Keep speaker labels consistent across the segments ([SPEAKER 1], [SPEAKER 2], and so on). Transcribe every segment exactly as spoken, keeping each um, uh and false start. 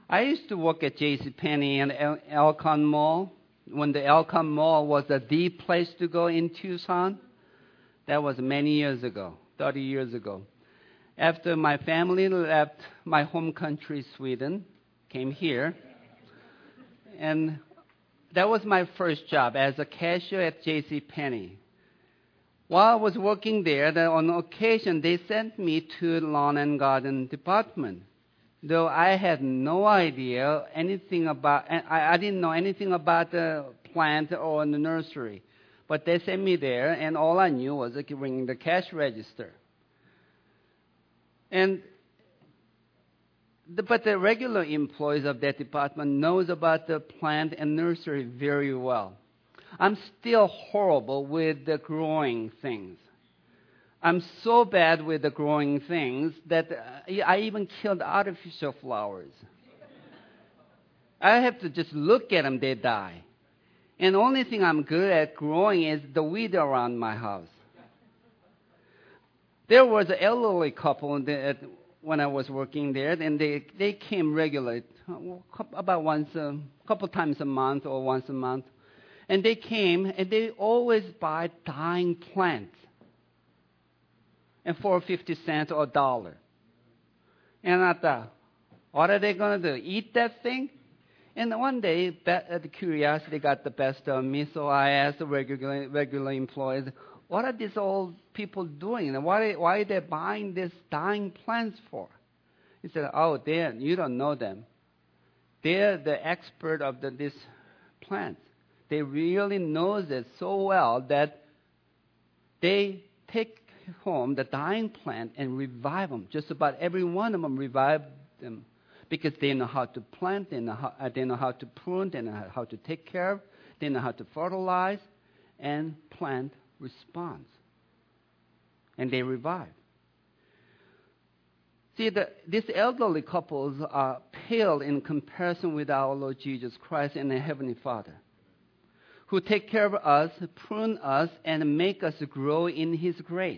[SPEAKER 1] I used to work at JCPenney and El- Elcon Mall when the Elcon Mall was the the place to go in Tucson. That was many years ago, thirty years ago. After my family left my home country, Sweden, came here, and that was my first job as a cashier at JCPenney. While I was working there, then on occasion they sent me to the lawn and garden department. Though I had no idea anything about, I, I didn't know anything about the plant or the nursery. But they sent me there, and all I knew was like ringing the cash register. And the, but the regular employees of that department knows about the plant and nursery very well. I'm still horrible with the growing things. I'm so bad with the growing things that I even killed artificial flowers. I have to just look at them, they die. And the only thing I'm good at growing is the weed around my house. There was an elderly couple that, when I was working there, and they, they came regularly, about once, a couple times a month or once a month. And they came, and they always buy dying plants. And for fifty cents or a dollar. And I thought, what are they going to do? Eat that thing? And one day, the curiosity got the best of me, so I asked the regular, regular employees, what are these old people doing? Why, why are they buying these dying plants for? He said, oh, they you don't know them. They're the expert of the, this plants. They really know it so well that they take home the dying plant and revive them. Just about every one of them revived them because they know how to plant, they know how, uh, they know how to prune, they know how to take care of, they know how to fertilize, and plant responds. And they revive. See, the, these elderly couples are pale in comparison with our Lord Jesus Christ and the Heavenly Father, who take care of us, prune us, and make us grow in His grace.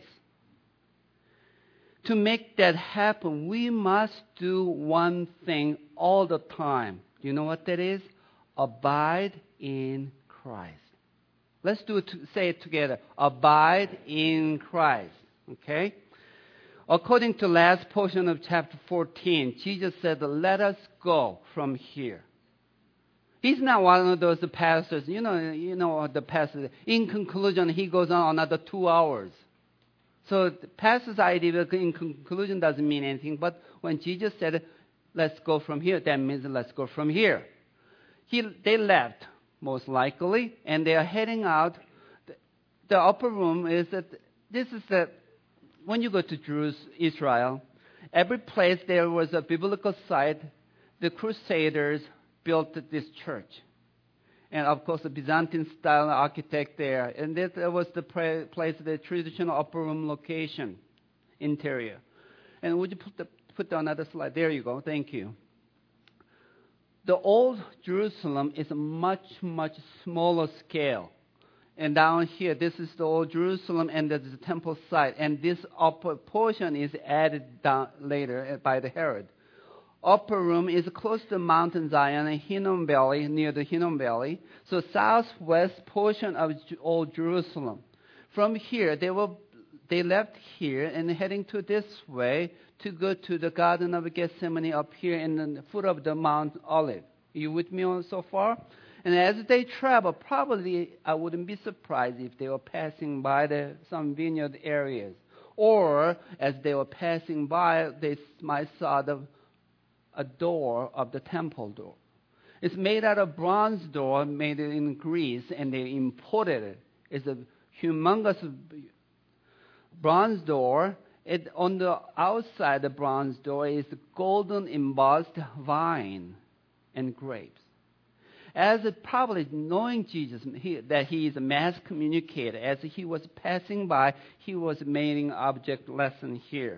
[SPEAKER 1] To make that happen, we must do one thing all the time. Do you know what that is? Abide in Christ. Let's do it, say it together. Abide in Christ. Okay? According to last portion of chapter fourteen, Jesus said, let us go from here. He's not one of those pastors, you know, you know the pastor. In conclusion, he goes on another two hours. So the pastor's idea in conclusion doesn't mean anything, but when Jesus said, let's go from here, that means let's go from here. He, they left, most likely, and they are heading out. The, the upper room is that this is the, when you go to Jerusalem, Israel, every place there was a biblical site, the Crusaders built this church. And of course, the Byzantine-style architect there. And that was the place, the traditional upper room location, interior. And would you put the, put the another slide? There you go. Thank you. The old Jerusalem is a much, much smaller scale. And down here, this is the old Jerusalem, and there's the temple site. And this upper portion is added down later by the Herod. Upper room is close to Mountain Zion and Hinnom Valley, near the Hinnom Valley. So southwest portion of old Jerusalem. From here, they were they left here and heading to this way to go to the Garden of Gethsemane up here in the foot of the Mount Olive. Are you with me on so far? And as they travel, probably I wouldn't be surprised if they were passing by the, some vineyard areas. Or as they were passing by, they might saw the a door of the temple door. It's made out of bronze door made in Greece, and they imported it. It's a humongous bronze door. It, on the outside the bronze door is golden embossed vine and grapes. As it probably knowing Jesus, he, that he is a mass communicator, as he was passing by, he was making object lesson here.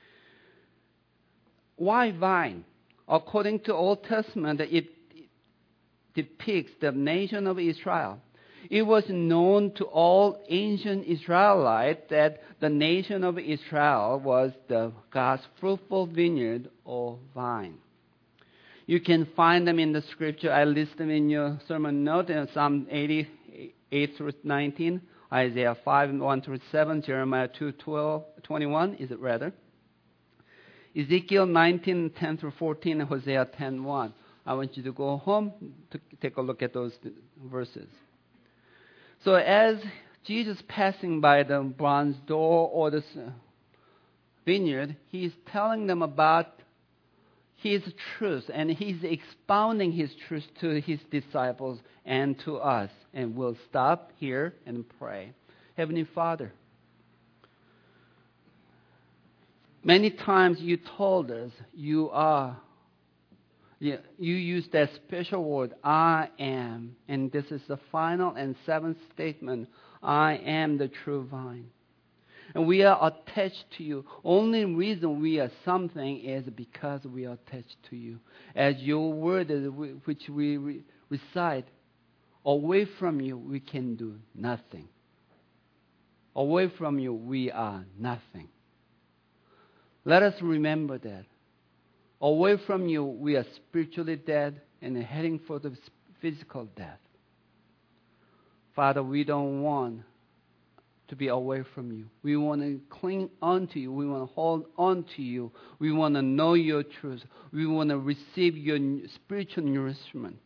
[SPEAKER 1] Why vine? According to Old Testament, it depicts the nation of Israel. It was known to all ancient Israelites that the nation of Israel was the God's fruitful vineyard or vine. You can find them in the scripture. I list them in your sermon note in Psalm eighty-eight through nineteen, Isaiah five, one through seven, Jeremiah two, twelve, twenty-one, is it rather? Ezekiel nineteen, ten through fourteen, and Hosea ten, one. I want you to go home to take a look at those verses. So as Jesus passing by the bronze door or the vineyard, he's telling them about his truth, and he's expounding his truth to his disciples and to us. And we'll stop here and pray. Heavenly Father, many times you told us you are, you, you use that special word, I am. And this is the final and seventh statement, I am the true vine. And we are attached to you. Only reason we are something is because we are attached to you. As your word, which we re- recite, away from you, we can do nothing. Away from you, we are nothing. Let us remember that. Away from you, we are spiritually dead and heading for the physical death. Father, we don't want to be away from you. We want to cling on to you. We want to hold on to you. We want to know your truth. We want to receive your spiritual nourishment.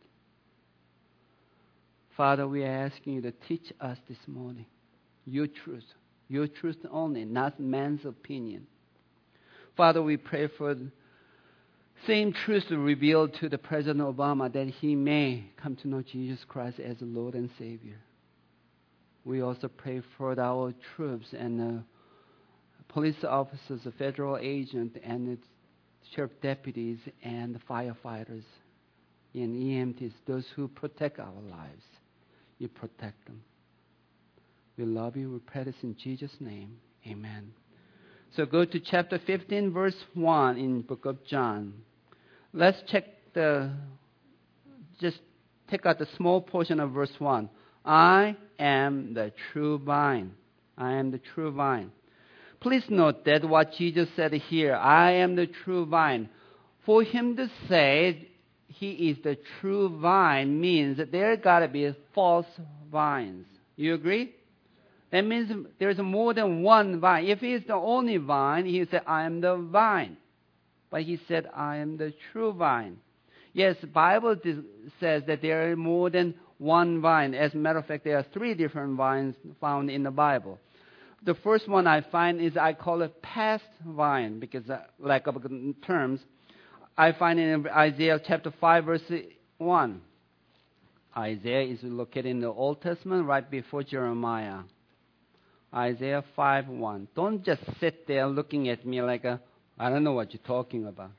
[SPEAKER 1] Father, we are asking you to teach us this morning your truth. Your truth only, not man's opinion. Father, we pray for the same truth revealed to the President Obama, that he may come to know Jesus Christ as Lord and Savior. We also pray for our troops and uh, police officers, the federal agent, and the sheriff deputies and the firefighters and E M Ts, those who protect our lives. You protect them. We love you. We pray this in Jesus' name. Amen. So go to chapter fifteen, verse one in the book of John. Let's check the, just take out the small portion of verse one. I am the true vine. I am the true vine. Please note that what Jesus said here, I am the true vine. For him to say he is the true vine means that there got to be false vines. You agree? That means there's more than one vine. If he is the only vine, he said, I am the vine. But he said, I am the true vine. Yes, the Bible says that there are more than one vine. As a matter of fact, there are three different vines found in the Bible. The first one I find is, I call it past vine, because uh, lack of terms. I find it in Isaiah chapter five, verse one. Isaiah is located in the Old Testament right before Jeremiah. Isaiah five one. Don't just sit there looking at me like a, I don't know what you're talking about.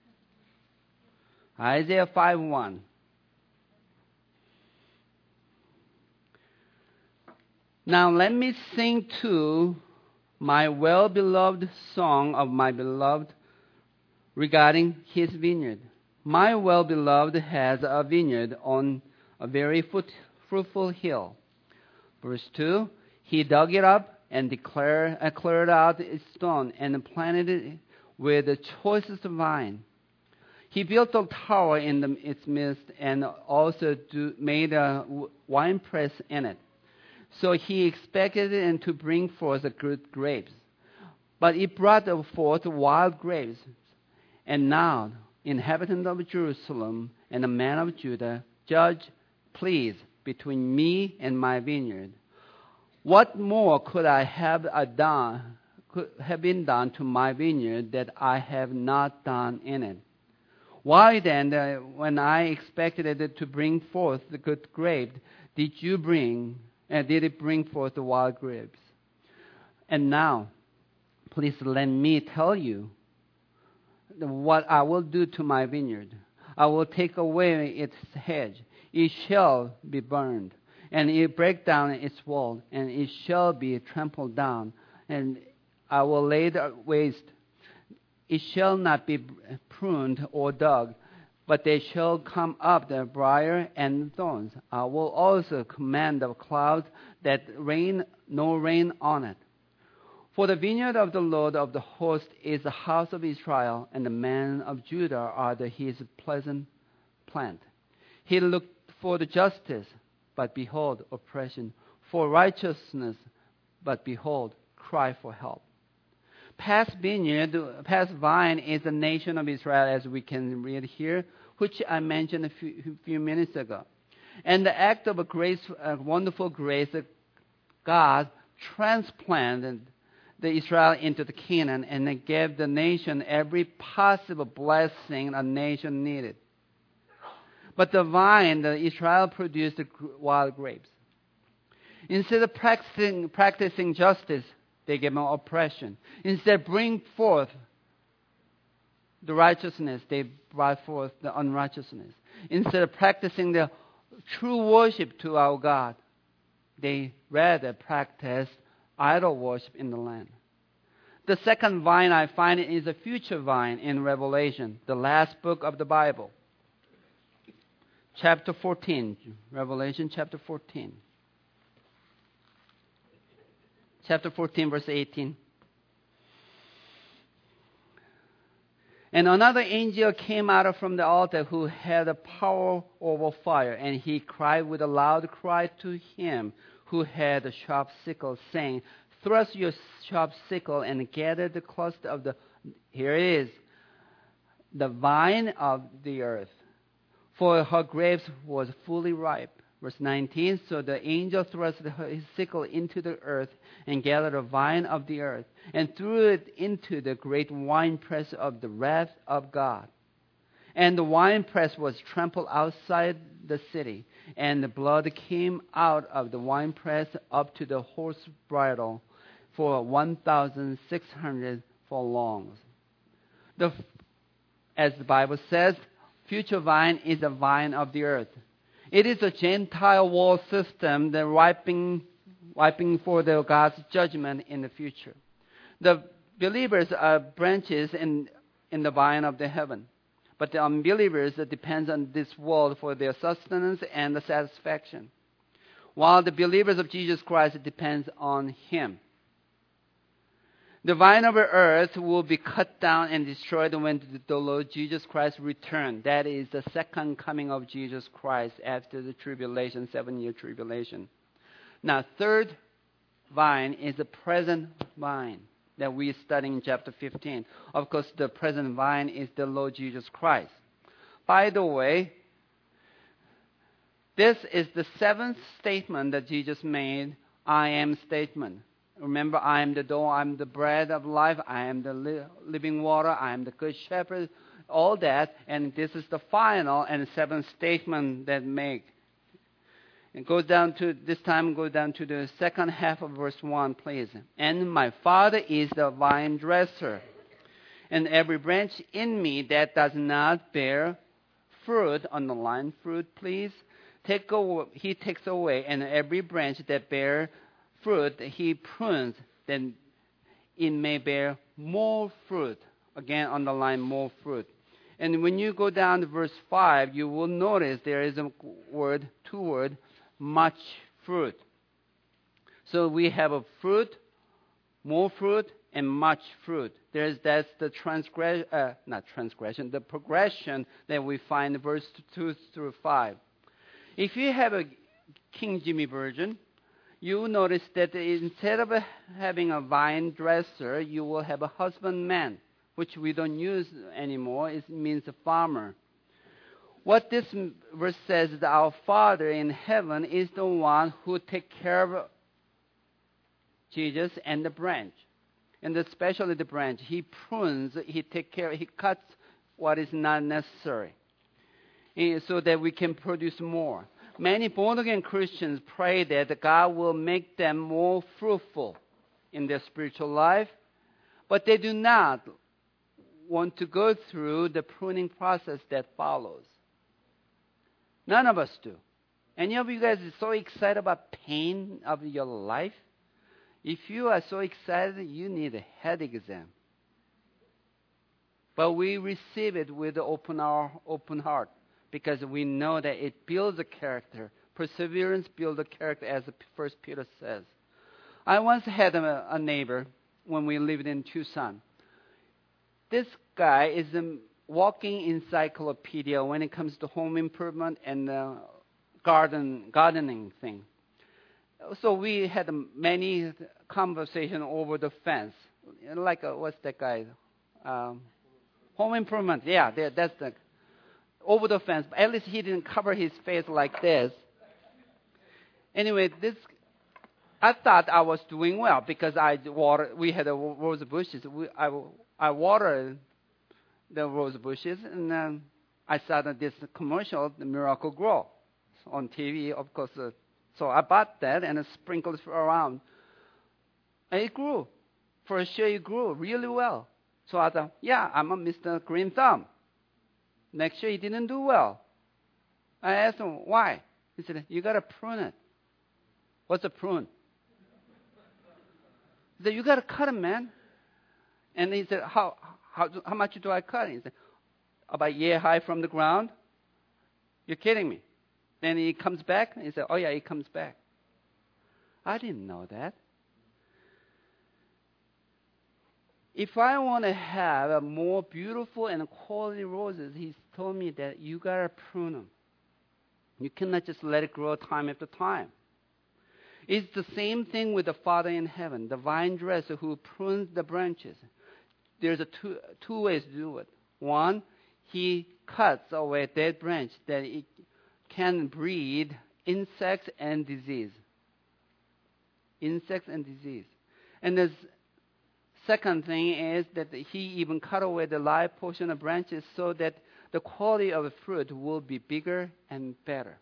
[SPEAKER 1] Isaiah five one. Now let me sing to my well-beloved song of my beloved regarding his vineyard. My well-beloved has a vineyard on a very fruitful hill. Verse two, he dug it up and declared, uh, cleared out its stone and planted it with the choicest vine. He built a tower in the, its midst and also do, made a wine press in it. So he expected it to bring forth good grapes. But it brought forth wild grapes. And now, inhabitant of Jerusalem and the man of Judah, judge, please, between me and my vineyard. What more could I have done, could have been done to my vineyard that I have not done in it? Why then, uh, when I expected it to bring forth the good grapes, did you bring, uh, did it bring forth the wild grapes? And now, please let me tell you what I will do to my vineyard. I will take away its hedge. It shall be burned, and it break down its wall, and it shall be trampled down, and I will lay it waste. It shall not be pruned or dug, but they shall come up the briar and thorns. I will also command the clouds that rain no rain on it. For the vineyard of the Lord of the host is the house of Israel, and the men of Judah are the, his pleasant plant. He looked for the justice, but behold, oppression. For righteousness, but behold, cry for help. Past vineyard, past vine is the nation of Israel, as we can read here, which I mentioned a few, few minutes ago. And the act of a grace, a wonderful grace, God transplanted the Israel into the Canaan and gave the nation every possible blessing a nation needed. But the vine, the Israel produced wild grapes. Instead of practicing, practicing justice, they gave them oppression. Instead of bring forth the righteousness, they brought forth the unrighteousness. Instead of practicing the true worship to our God, they rather practiced idol worship in the land. The second vine I find is a future vine in Revelation, the last book of the Bible. Chapter fourteen, Revelation chapter fourteen. Chapter fourteen, verse eighteen. And another angel came out from the altar who had a power over fire, and he cried with a loud cry to him who had a sharp sickle, saying, Thrust your sharp sickle and gather the cluster of the, here it is, the vine of the earth, for her grapes was fully ripe. Verse nineteen, so the angel thrust his sickle into the earth and gathered a vine of the earth and threw it into the great winepress of the wrath of God. And the winepress was trampled outside the city, and the blood came out of the winepress up to the horse bridle for one thousand six hundred furlongs. The, as the Bible says, future vine is a vine of the earth. It is a Gentile world system that wiping, wiping for the God's judgment in the future. The believers are branches in, in the vine of the heaven. But the unbelievers depend on this world for their sustenance and the satisfaction, while the believers of Jesus Christ depend on Him. The vine of the earth will be cut down and destroyed when the Lord Jesus Christ returns. That is the second coming of Jesus Christ after the tribulation, seven-year tribulation. Now, third vine is the present vine that we study in chapter fifteen. Of course, the present vine is the Lord Jesus Christ. By the way, this is the seventh statement that Jesus made, I am statement. Remember, I am the door, I am the bread of life, I am the li- living water, I am the good shepherd, all that. And this is the final and seventh statement that make. It goes down to, this time go down to the second half of verse one, please. And my Father is the vine dresser, and every branch in me that does not bear fruit, underline fruit, please, take away, he takes away, and every branch that bear fruit, he prunes, then it may bear more fruit. Again, underline more fruit. And when you go down to verse five, you will notice there is a word, two word, much fruit. So we have a fruit, more fruit, and much fruit. There's that's the transgression, uh, not transgression, the progression that we find in verse two through five. If you have a King James Version, you will notice that instead of having a vine dresser, you will have a husbandman, which we don't use anymore. It means a farmer. What this verse says is that our Father in heaven is the one who takes care of Jesus and the branch. And especially the branch. He prunes, he takes care, he cuts what is not necessary so that we can produce more. Many born-again Christians pray that God will make them more fruitful in their spiritual life, but they do not want to go through the pruning process that follows. None of us do. Any of you guys are so excited about pain of your life? If you are so excited, you need a head exam. But we receive it with open our open heart because we know that it builds a character. Perseverance builds a character, as First Peter says. I once had a, a neighbor. when we lived in Tucson. This guy is a walking encyclopedia when it comes to home improvement and uh, garden gardening thing. So we had many conversation over the fence. Like, uh, what's that guy? Um, home improvement. Yeah, there, that's the, over the fence. But at least he didn't cover his face like this. Anyway, this, I thought I was doing well because I water, we had a rose bushes. We, I, I watered the rose bushes, and then I saw that this commercial, the Miracle Grow, on T V, of course. Uh, so I bought that and sprinkled it around. And it grew. For sure, it grew really well. So I thought, yeah, I'm a Mister Green Thumb. Next year, it didn't do well. I asked him, why? He said, you got to prune it. What's a prune? He said, you got to cut it, man. And he said, how, how, how much do I cut? He said, about year high from the ground. You're kidding me. Then he comes back, and he said, oh, yeah, he comes back. I didn't know that. If I want to have a more beautiful and quality roses, he's told me that you got to prune them. You cannot just let it grow time after time. It's the same thing with the Father in heaven, the vine dresser who prunes the branches. There's a two, two ways to do it. One, he cuts away that branch that it can breed insects and disease. Insects and disease. And the second thing is that he even cut away the live portion of branches so that the quality of the fruit will be bigger and better.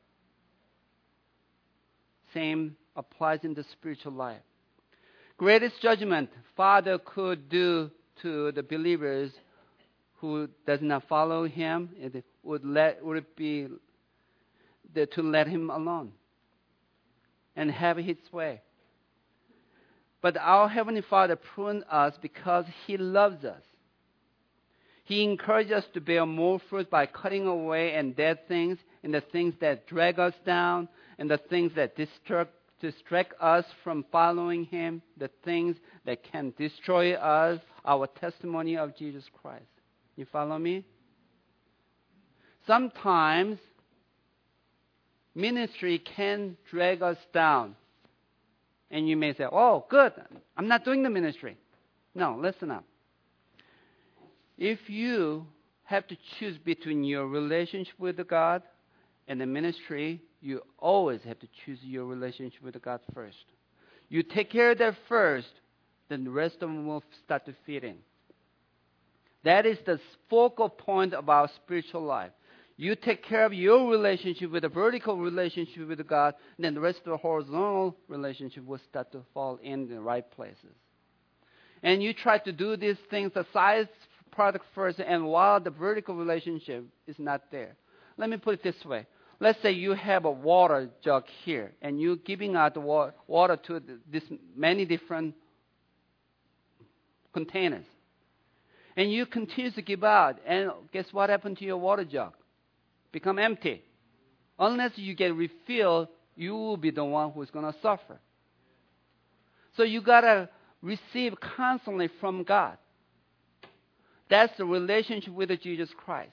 [SPEAKER 1] Same applies in the spiritual life. Greatest judgment Father could do to the believers who does not follow him, it would let would it be the, to let him alone and have his way. But our Heavenly Father pruned us because he loves us. He encourages us to bear more fruit by cutting away and dead things and the things that drag us down and the things that distract, distract us from following him, the things that can destroy us, our testimony of Jesus Christ. You follow me? Sometimes ministry can drag us down. And you may say, oh, good, I'm not doing the ministry. No, listen up. If you have to choose between your relationship with God and the ministry, you always have to choose your relationship with God first. You take care of that first, then the rest of them will start to fit in. That is the focal point of our spiritual life. You take care of your relationship with the vertical relationship with God, and then the rest of the horizontal relationship will start to fall in the right places. And you try to do these things, the size product first, and while the vertical relationship is not there. Let me put it this way. Let's say you have a water jug here, and you're giving out the wa- water to this many different containers. And you continue to give out, and guess what happened to your water jug? Become empty. Unless you get refilled, you will be the one who's going to suffer. So you got to receive constantly from God. That's the relationship with Jesus Christ.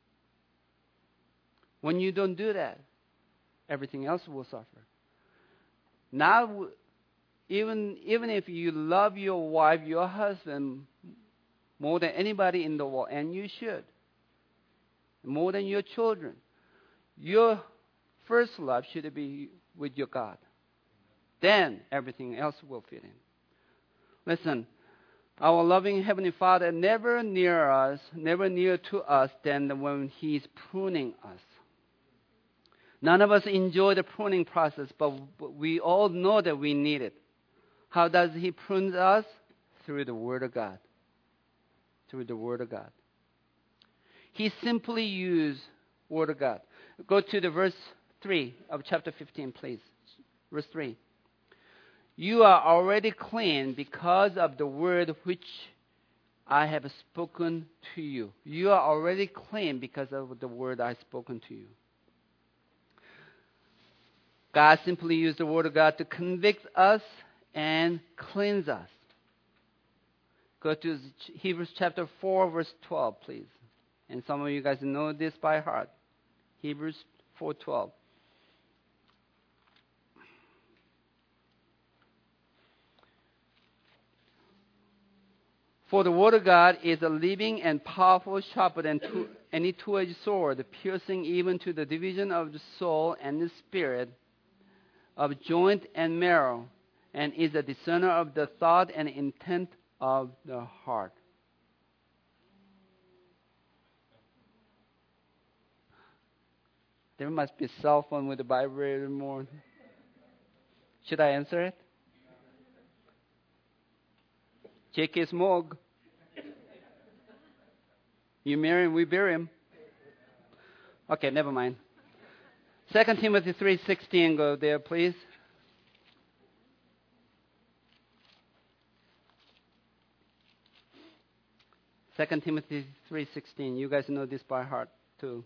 [SPEAKER 1] When you don't do that, everything else will suffer. Now, even, even if you love your wife, your husband, more than anybody in the world, and you should, more than your children, your first love should be with your God. Then everything else will fit in. Listen, our loving Heavenly Father never near us, never near to us than when He's pruning us. None of us enjoy the pruning process, but we all know that we need it. How does He prune us? Through the Word of God. Through the Word of God. He simply used Word of God. Go to the verse three of chapter fifteen, please. Verse three. You are already clean because of the word which I have spoken to you. You are already clean because of the word I have spoken to you. God simply used the Word of God to convict us and cleanse us. Go to Hebrews chapter four, verse twelve, please. And some of you guys know this by heart. Hebrews four twelve. For the word of God is a living and powerful, sharper than two, any two-edged sword, piercing even to the division of the soul and the spirit, of joint and marrow, and is a discerner of the thought and intent of the heart. There must be a cell phone with a vibrator more. Should I answer it? J K Smog. You marry him, we bury him. Okay, never mind. Second Timothy three sixteen, go there, please. Second Timothy three sixteen. You guys know this by heart too.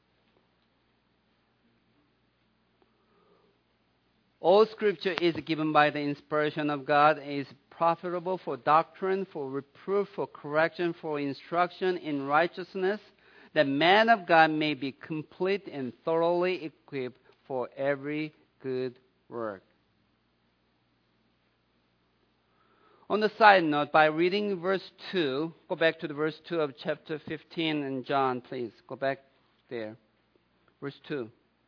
[SPEAKER 1] All Scripture is given by the inspiration of God, is profitable for doctrine, for reproof, for correction, for instruction in righteousness, that man of God may be complete and thoroughly equipped for every good work. On the side note, by reading verse two, go back to the verse two of chapter fifteen in John, please. Go back there. Verse two.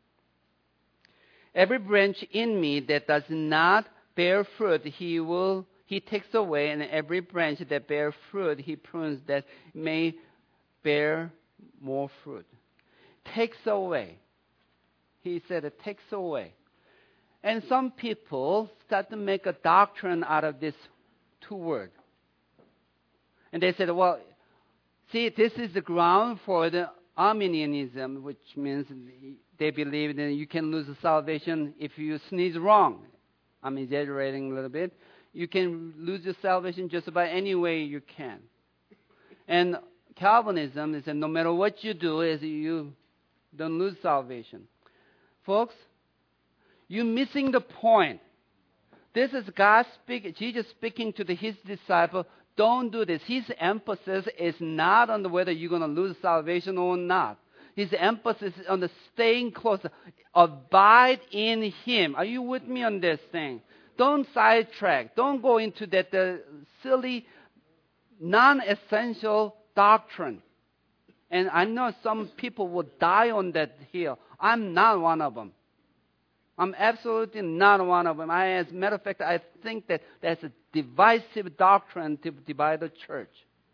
[SPEAKER 1] Every branch in me that does not bear fruit, he will he takes away, and every branch that bears fruit, he prunes that may bear more fruit. Takes away. He said it takes away. And some people start to make a doctrine out of this two words. And they said, well, see, this is the ground for the Arminianism, which means they believe that you can lose salvation if you sneeze wrong. I'm exaggerating a little bit. You can lose your salvation just about any way you can. And Calvinism is that no matter what you do, is you don't lose salvation. Folks, you're missing the point. This is God speaking, Jesus speaking to the, his disciple. Don't do this. His emphasis is not on the whether you're going to lose salvation or not. His emphasis is on the staying closer. Abide in Him. Are you with me on this thing? Don't sidetrack. Don't go into that uh, silly, non-essential doctrine. And I know some people will die on that hill. I'm not one of them. I'm absolutely not one of them. I, as a matter of fact, I think that that's a divisive doctrine to divide the church.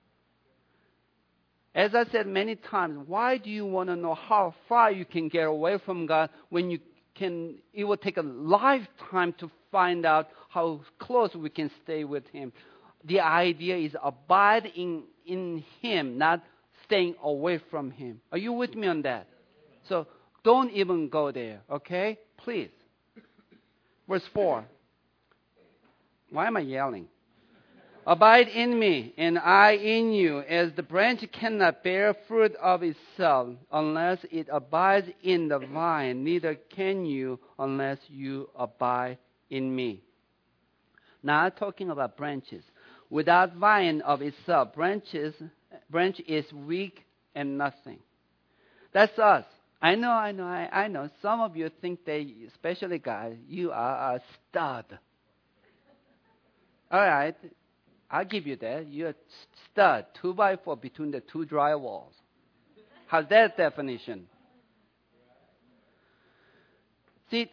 [SPEAKER 1] As I said many times, why do you want to know how far you can get away from God when you can? It will take a lifetime to find out how close we can stay with Him. The idea is abide in, in Him, not staying away from Him. Are you with me on that? So don't even go there, okay? Please. Verse four. Why am I yelling? Abide in me, and I in you, as the branch cannot bear fruit of itself unless it abides in the vine, neither can you unless you abide in me. Not talking about branches. Without vine of itself, branches, branch is weak and nothing. That's us. I know, I know, I, I know. Some of you think that, especially guys, you are a stud. All right. I'll give you that. You're a stud, two by four between the two dry walls. How's that definition? See,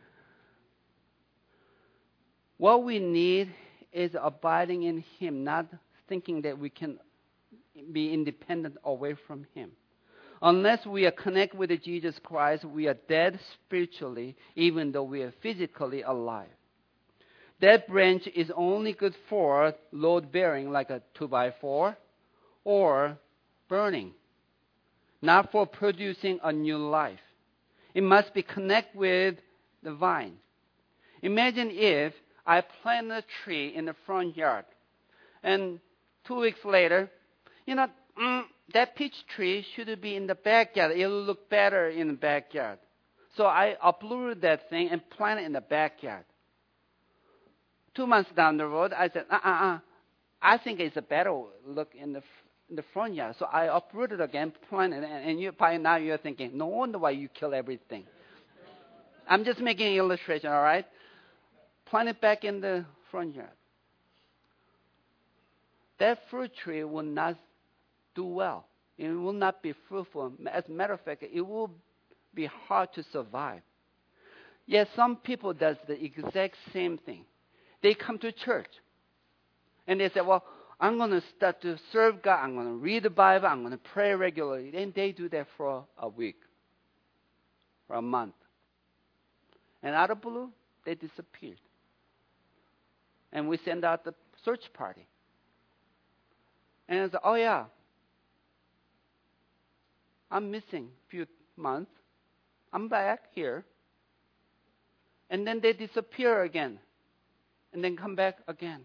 [SPEAKER 1] what we need is abiding in Him, not thinking that we can be independent away from Him. Unless we are connected with Jesus Christ, we are dead spiritually, even though we are physically alive. That branch is only good for load bearing, like a two by four, or burning, not for producing a new life. It must be connected with the vine. Imagine if I plant a tree in the front yard, and two weeks later, you know, mm, that peach tree should be in the backyard. It'll look better in the backyard. So I uprooted that thing and planted it in the backyard. Two months down the road, I said, uh-uh-uh, I think it's a better look in the in the front yard. So I uprooted again, planted, and, and you by now you're thinking, no wonder why you kill everything. I'm just making an illustration, all right? Plant it back in the front yard. That fruit tree will not do well. It will not be fruitful. As a matter of fact, it will be hard to survive. Yet some people does the exact same thing. They come to church and they say, well, I'm going to start to serve God. I'm going to read the Bible. I'm going to pray regularly. And they do that for a week, for a month. And out of blue, they disappeared. And we send out the search party. And it's, oh yeah, I'm missing a few months. I'm back here. And then they disappear again. And then come back again.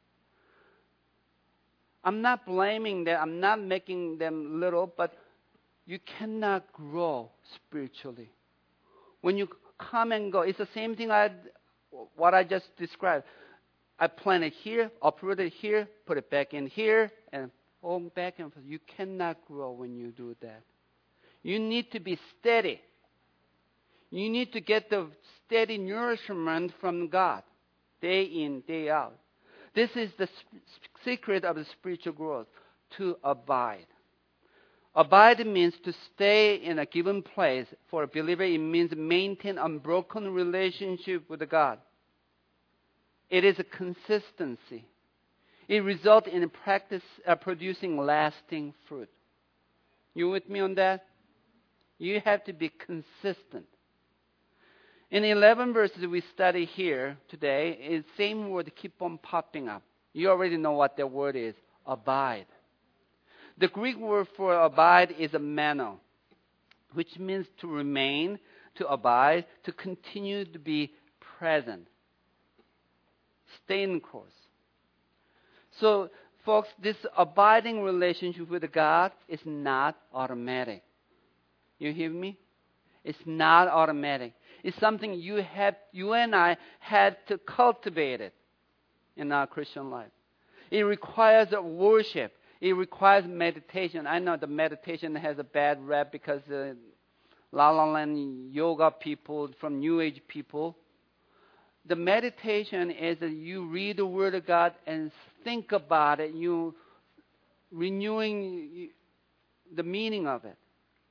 [SPEAKER 1] I'm not blaming them. I'm not making them little, but you cannot grow spiritually. When you come and go, it's the same thing I, what I just described. I plant it here, uproot it here, put it back in here, and all back and forth. You cannot grow when you do that. You need to be steady. You need to get the steady nourishment from God, day in, day out. This is the secret of the spiritual growth, to abide. Abide means to stay in a given place. For a believer, it means maintain unbroken relationship with God. It is a consistency. It results in practice uh, producing lasting fruit. You with me on that? You have to be consistent. In eleven verses we study here today, is same word keep on popping up. You already know what that word is, abide. The Greek word for abide is ameno, which means to remain, to abide, to continue to be present. Stay in course. So, folks, this abiding relationship with God is not automatic. You hear me? It's not automatic. It's something you have, you and I had to cultivate it in our Christian life. It requires a worship. It requires meditation. I know the meditation has a bad rep because uh, La La Land yoga people, from New Age people. The meditation is that you read the Word of God and think about it. You renewing the meaning of it.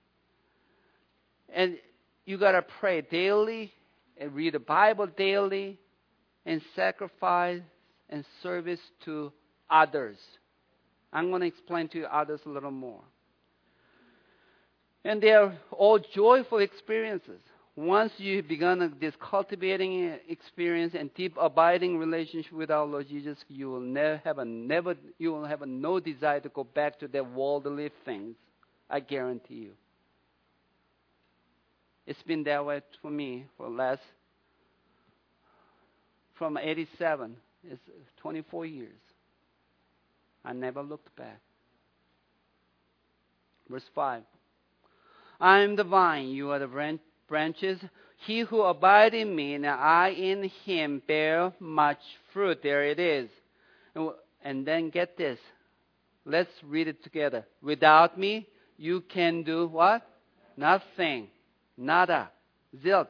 [SPEAKER 1] And you got to pray daily and read the Bible daily and sacrifice and service to others. I'm going to explain to you others a little more. And they are all joyful experiences. Once you've begun this cultivating experience and deep abiding relationship with our Lord Jesus, you will never have a never you will have a no desire to go back to their worldly things. I guarantee you. It's been that way for me for the last, from eighty-seven, it's twenty-four years. I never looked back. Verse five. I am the vine, you are the branch. branches. He who abides in me and I in him bear much fruit. There it is. And then get this. Let's read it together. Without me, you can do what? Nothing. Nada. Zilch.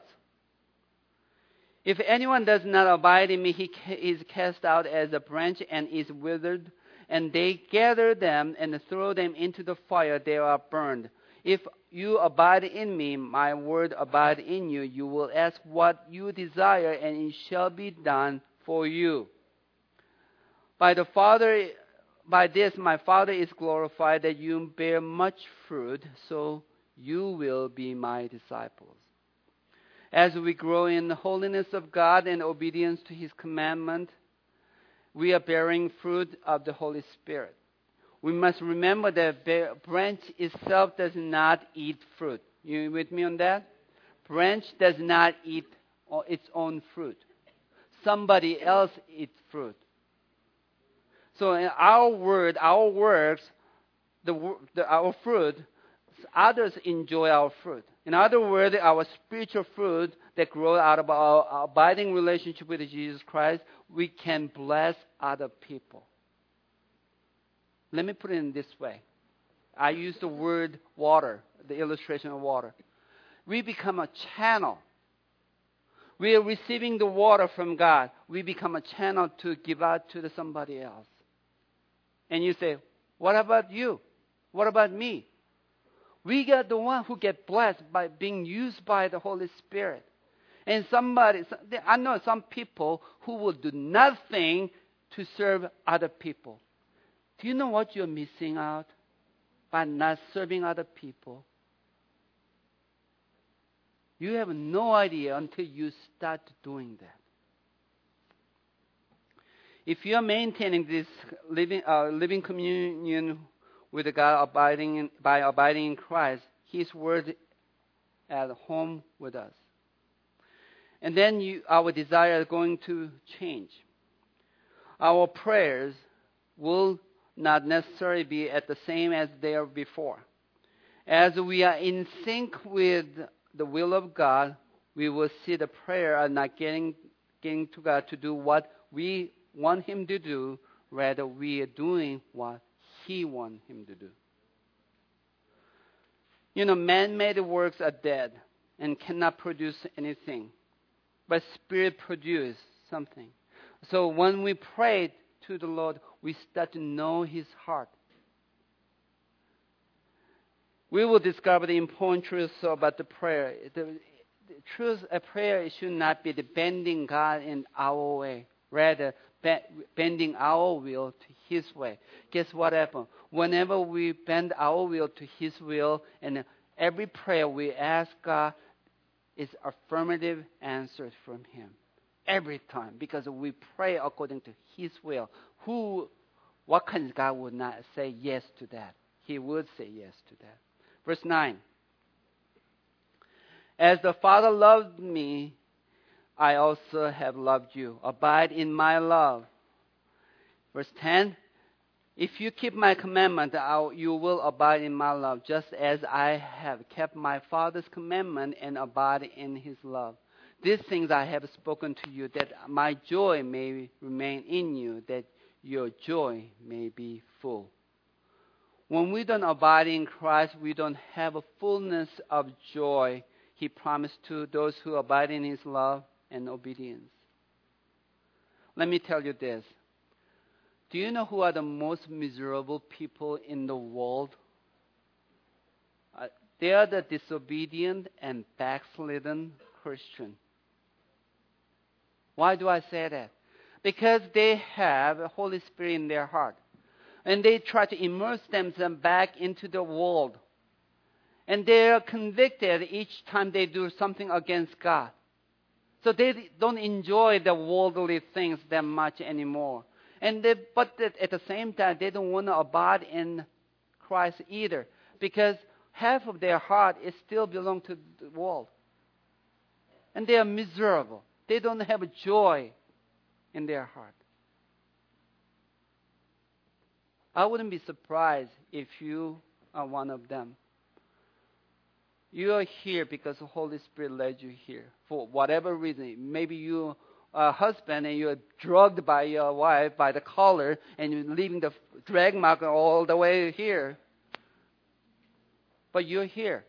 [SPEAKER 1] If anyone does not abide in me, he is cast out as a branch and is withered. And they gather them and throw them into the fire. They are burned. If you abide in me, my word abide in you, you will ask what you desire, and it shall be done for you. By the Father, by this my Father is glorified, that you bear much fruit, so you will be my disciples. As we grow in the holiness of God and obedience to His commandment, we are bearing fruit of the Holy Spirit. We must remember that the branch itself does not eat fruit. You with me on that? Branch does not eat its own fruit. Somebody else eats fruit. So in our word, our works, the, the our fruit, others enjoy our fruit. In other words, our spiritual fruit that grows out of our abiding relationship with Jesus Christ, we can bless other people. Let me put it in this way. I use the word water, the illustration of water. We become a channel. We are receiving the water from God. We become a channel to give out to the somebody else. And you say, what about you? What about me? We are the one who get blessed by being used by the Holy Spirit. And somebody, I know some people who will do nothing to serve other people. Do you know what you're missing out by not serving other people? You have no idea until you start doing that. If you're maintaining this living, uh, living communion with God abiding in, by abiding in Christ, His word at home with us. And then you, our desire is going to change. Our prayers will not necessarily be at the same as they are before. As we are in sync with the will of God, we will see the prayer are not getting, getting to God to do what we want Him to do. Rather, we are doing what He wants Him to do. You know, man-made works are dead and cannot produce anything. But Spirit produces something. So when we pray to the Lord, we start to know His heart. We will discover the important truths about the prayer. The, the truth of prayer should not be the bending God in our way. Rather, be, bending our will to His way. Guess what happens? Whenever we bend our will to His will, and every prayer we ask God is affirmative answers from Him. Every time. Because we pray according to His will. Who, what kind of God would not say yes to that? He would say yes to that. Verse nine. As the Father loved me, I also have loved you. Abide in my love. Verse ten. If you keep my commandment, you will abide in my love, just as I have kept my Father's commandment and abide in His love. These things I have spoken to you, that my joy may remain in you, that your joy may be full. When we don't abide in Christ, we don't have a fullness of joy He promised to those who abide in His love and obedience. Let me tell you this. Do you know who are the most miserable people in the world? Uh, they are the disobedient and backslidden Christian. Why do I say that? Because they have the Holy Spirit in their heart. And they try to immerse themselves back into the world. And they are convicted each time they do something against God. So they don't enjoy the worldly things that much anymore. And they, but at the same time, they don't want to abide in Christ either, because half of their heart is still belong to the world. And they are miserable. They don't have joy in their heart. I wouldn't be surprised if you are one of them. You are here because the Holy Spirit led you here for whatever reason. Maybe you a husband and you're drugged by your wife by the collar and you're leaving the drag mark all the way here. But you're here.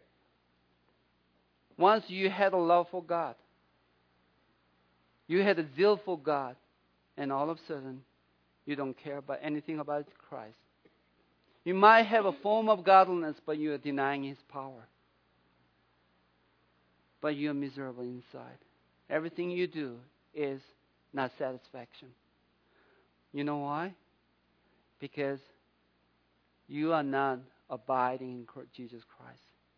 [SPEAKER 1] Once you had a love for God. You had a zeal for God. And all of a sudden, you don't care about anything about Christ. You might have a form of godliness, but you are denying His power. But you're miserable inside. Everything you do is not satisfaction. You know why? Because you are not abiding in Jesus Christ.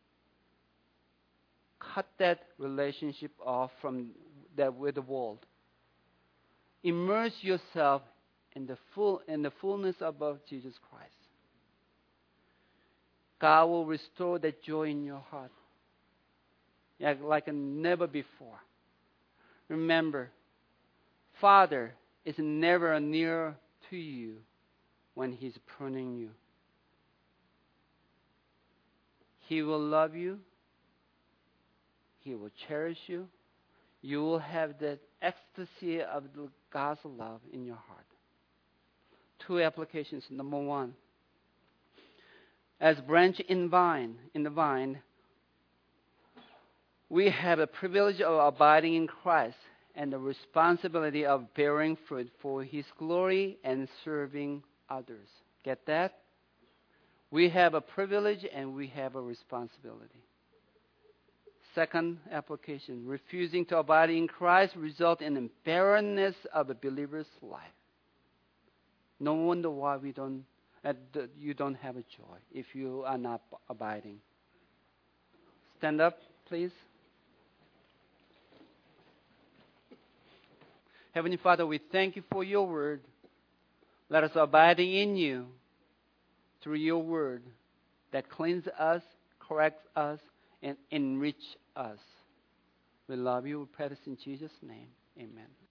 [SPEAKER 1] Cut that relationship off from that with the world. Immerse yourself in the full in the fullness of Jesus Christ. God will restore that joy in your heart, yeah, like never before. Remember, Father is never near to you when He's pruning you. He will love you. He will cherish you. You will have that ecstasy of God's love in your heart. Two applications. Number one, As branch in vine, in the vine, we have the privilege of abiding in Christ and the responsibility of bearing fruit for His glory and serving others. Get that? We have a privilege and we have a responsibility. Second application, refusing to abide in Christ results in the barrenness of a believer's life. No wonder why we don't, uh, you don't have a joy if you are not abiding. Stand up, please. Heavenly Father, we thank you for your word. Let us abide in you through your word that cleanses us, corrects us, and enrich us. We love you. We pray this in Jesus' name. Amen.